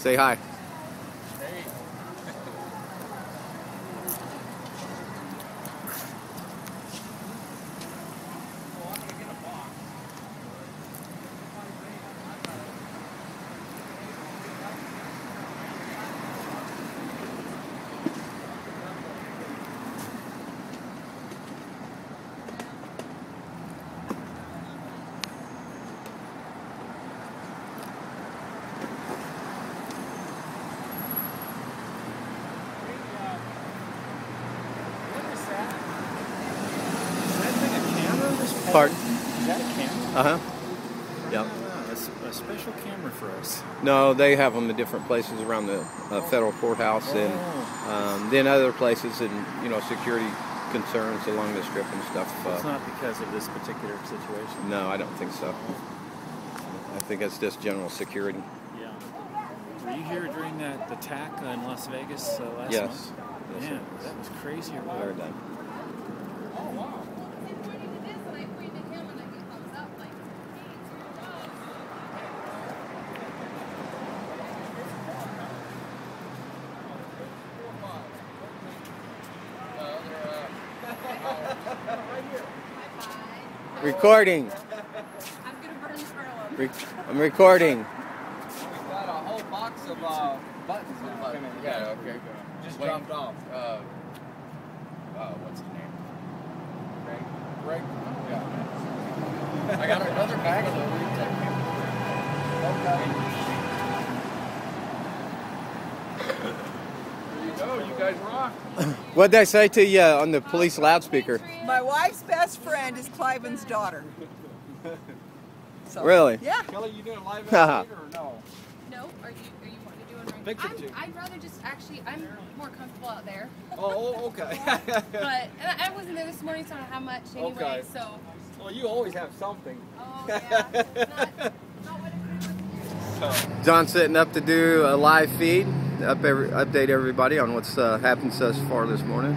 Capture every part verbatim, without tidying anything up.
Say hi. Hey. Part. Is that a camera? Uh-huh. Yep. Ah, that's a special camera for us. No, they have them in different places around the uh, federal courthouse, Oh. and um, then other places, and you know, security concerns along the strip and stuff. It's Uh, not because of this particular situation. no, I don't think so. I think it's just general security. Yeah. Were you here during that attack in Las Vegas uh, last Yes. month? Yes, Man, it was. that was crazy. Or I what? heard that. Recording. I'm gonna burn this Arlo. Re- I'm recording. We've got a whole box of uh, buttons. Yeah, okay. Just dropped off. Uh, uh, what's his name? Greg. Greg? Yeah. I got another bag of those. There you go. You guys rock. What'd they say to you on the police loudspeaker? My wife's best friend is Cliven's daughter. So, Really? Yeah. Kelly, you doing live out or no? No, are you are you wanting to do one right Picture I'm, two. I'd rather just actually I'm more comfortable out there. Oh, oh, okay. But and I wasn't there this morning, so I don't know how much anyway. Okay. So Well, you always have something. oh yeah, it's not, not what it was. John's setting up to do a live feed, up every, update everybody on what's uh, happened so far this morning.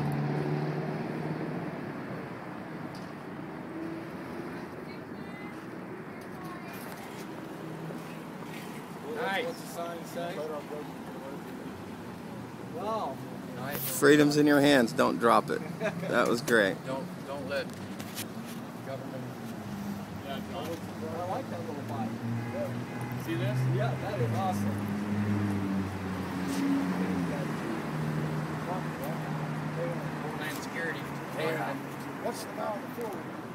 Nice. What's the sign say? Wow. Nice. Freedom's in your hands. Don't drop it. That was great. Don't don't let government. Yeah, I like that little bike. See this? Yeah, that is awesome. Homeland Security. What's the now on the floor?